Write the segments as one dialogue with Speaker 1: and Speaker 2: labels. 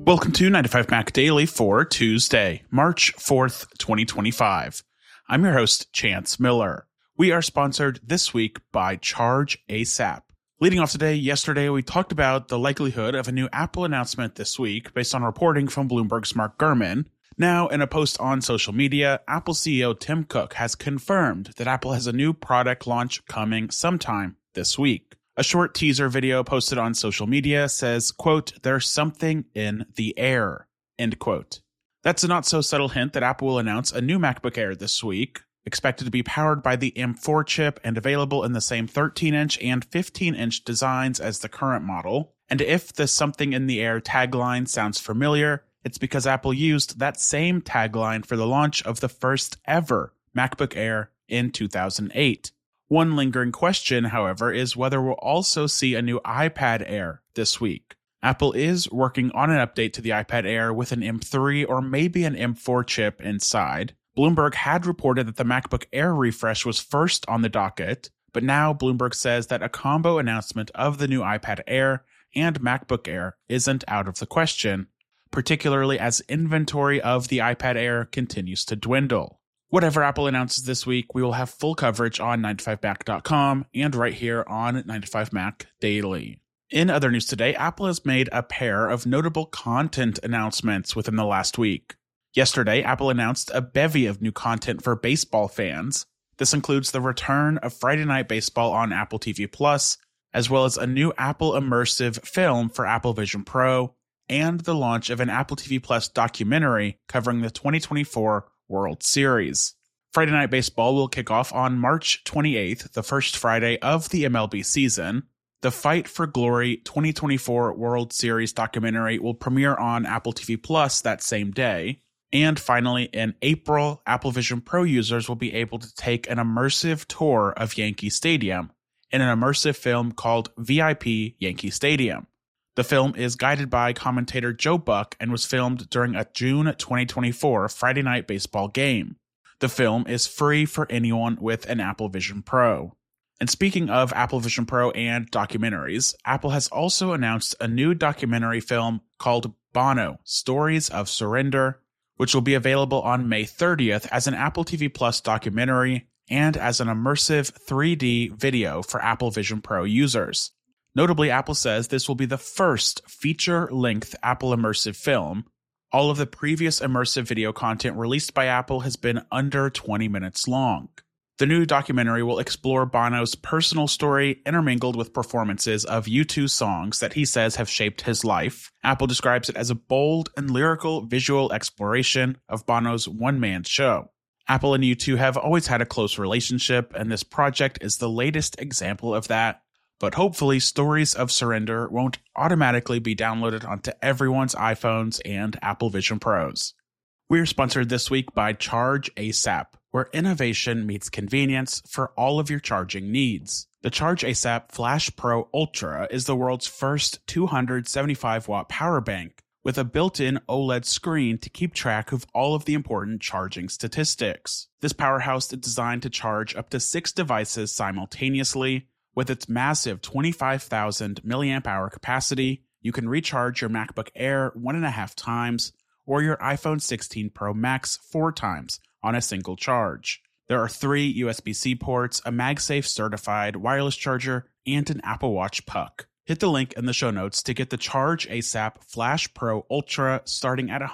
Speaker 1: Welcome to 95 Mac Daily for Tuesday, March 4th, 2025. I'm your host, Chance Miller. We are sponsored this week by Charge ASAP. Leading off today, yesterday we talked about the likelihood of a new Apple announcement this week based on reporting from Bloomberg's Mark Gurman. Now, in a post on social media, Apple CEO Tim Cook has confirmed that Apple has a new product launch coming sometime this week. A short teaser video posted on social media says, quote, "There's something in the air," end quote. That's a not-so-subtle hint that Apple will announce a new MacBook Air this week, expected to be powered by the M4 chip and available in the same 13-inch and 15-inch designs as the current model. And if the "something in the air" tagline sounds familiar, it's because Apple used that same tagline for the launch of the first ever MacBook Air in 2008. One lingering question, however, is whether we'll also see a new iPad Air this week. Apple is working on an update to the iPad Air with an M3 or maybe an M4 chip inside. Bloomberg had reported that the MacBook Air refresh was first on the docket, but now Bloomberg says that a combo announcement of the new iPad Air and MacBook Air isn't out of the question, particularly as inventory of the iPad Air continues to dwindle. Whatever Apple announces this week, we will have full coverage on 95mac.com and right here on 95Mac Daily. In other news today, Apple has made a pair of notable content announcements within the last week. Yesterday, Apple announced a bevy of new content for baseball fans. This includes the return of Friday Night Baseball on Apple TV Plus, as well as a new Apple immersive film for Apple Vision Pro, and the launch of an Apple TV Plus documentary covering the 2024 World Series. Friday Night Baseball will kick off on March 28th, the first Friday of the MLB season. The Fight for Glory 2024 World Series documentary will premiere on Apple TV Plus that same day. And finally, in April, Apple Vision Pro users will be able to take an immersive tour of Yankee Stadium in an immersive film called VIP Yankee Stadium. The film is guided by commentator Joe Buck and was filmed during a June 2024 Friday Night Baseball game. The film is free for anyone with an Apple Vision Pro. And speaking of Apple Vision Pro and documentaries, Apple has also announced a new documentary film called Bono: Stories of Surrender, which will be available on May 30th as an Apple TV Plus documentary and as an immersive 3D video for Apple Vision Pro users. Notably, Apple says this will be the first feature-length Apple immersive film. All of the previous immersive video content released by Apple has been under 20 minutes long. The new documentary will explore Bono's personal story intermingled with performances of U2 songs that he says have shaped his life. Apple describes it as a bold and lyrical visual exploration of Bono's one-man show. Apple and U2 have always had a close relationship, and this project is the latest example of that. But hopefully, Stories of Surrender won't automatically be downloaded onto everyone's iPhones and Apple Vision Pros. We're sponsored this week by Charge ASAP, where innovation meets convenience for all of your charging needs. The Charge ASAP Flash Pro Ultra is the world's first 275-watt power bank with a built-in OLED screen to keep track of all of the important charging statistics. This powerhouse is designed to charge up to 6 devices simultaneously. With its massive 25,000 mAh capacity, you can recharge your MacBook Air 1.5 times or your iPhone 16 Pro Max 4 times on a single charge. There are 3 USB-C ports, a MagSafe certified wireless charger, and an Apple Watch puck. Hit the link in the show notes to get the Charge ASAP Flash Pro Ultra starting at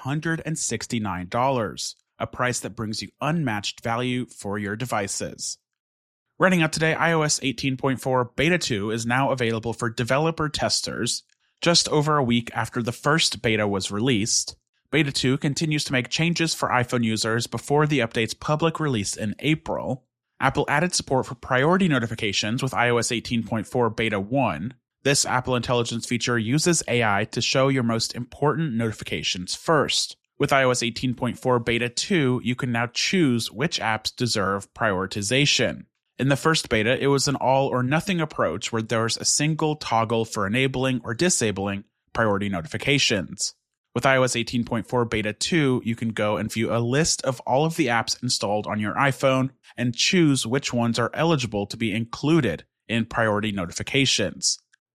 Speaker 1: $169, a price that brings you unmatched value for your devices. Running out today, iOS 18.4 Beta 2 is now available for developer testers. Just over a week after the first beta was released, Beta 2 continues to make changes for iPhone users before the update's public release in April. Apple added support for priority notifications with iOS 18.4 Beta 1. This Apple Intelligence feature uses AI to show your most important notifications first. With iOS 18.4 Beta 2, you can now choose which apps deserve prioritization. In the first beta, it was an all-or-nothing approach where there was a single toggle for enabling or disabling priority notifications. With iOS 18.4 Beta 2, you can go and view a list of all of the apps installed on your iPhone and choose which ones are eligible to be included in priority notifications.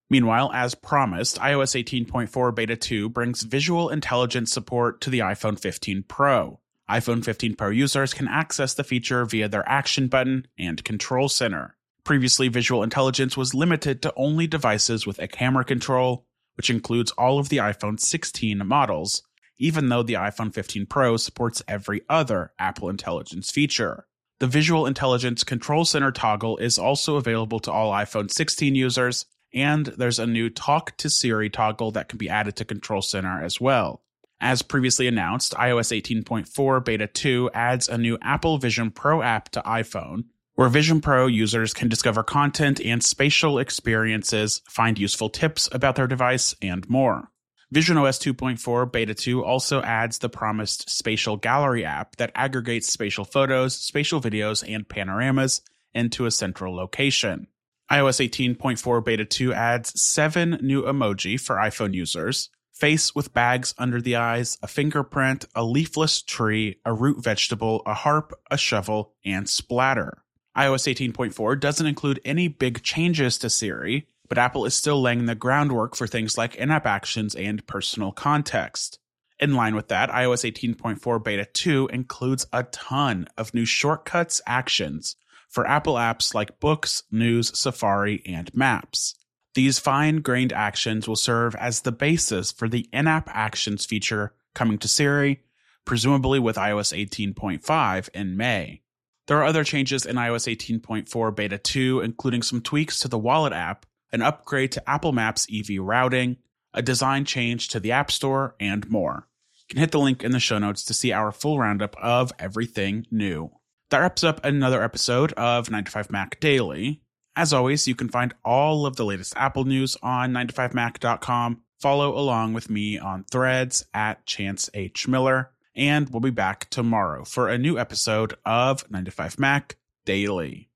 Speaker 1: Meanwhile, as promised, iOS 18.4 Beta 2 brings visual intelligence support to the iPhone 15 Pro. iPhone 15 Pro users can access the feature via their Action button and Control Center. Previously, visual intelligence was limited to only devices with a camera control, which includes all of the iPhone 16 models, even though the iPhone 15 Pro supports every other Apple Intelligence feature. The Visual Intelligence Control Center toggle is also available to all iPhone 16 users, and there's a new Talk to Siri toggle that can be added to Control Center as well. As previously announced, iOS 18.4 Beta 2 adds a new Apple Vision Pro app to iPhone, where Vision Pro users can discover content and spatial experiences, find useful tips about their device, and more. visionOS 2.4 Beta 2 also adds the promised Spatial Gallery app that aggregates spatial photos, spatial videos, and panoramas into a central location. iOS 18.4 Beta 2 adds 7 new emoji for iPhone users: face with bags under the eyes, a fingerprint, a leafless tree, a root vegetable, a harp, a shovel, and splatter. iOS 18.4 doesn't include any big changes to Siri, but Apple is still laying the groundwork for things like in-app actions and personal context. In line with that, iOS 18.4 Beta 2 includes a ton of new shortcuts actions for Apple apps like Books, News, Safari, and Maps. These fine-grained actions will serve as the basis for the in-app actions feature coming to Siri, presumably with iOS 18.5 in May. There are other changes in iOS 18.4 Beta 2, including some tweaks to the Wallet app, an upgrade to Apple Maps EV routing, a design change to the App Store, and more. You can hit the link in the show notes to see our full roundup of everything new. That wraps up another episode of 9to5Mac Daily. As always, you can find all of the latest Apple news on 9to5mac.com. Follow along with me on Threads at Chance H. Miller. And we'll be back tomorrow for a new episode of 9to5Mac Daily.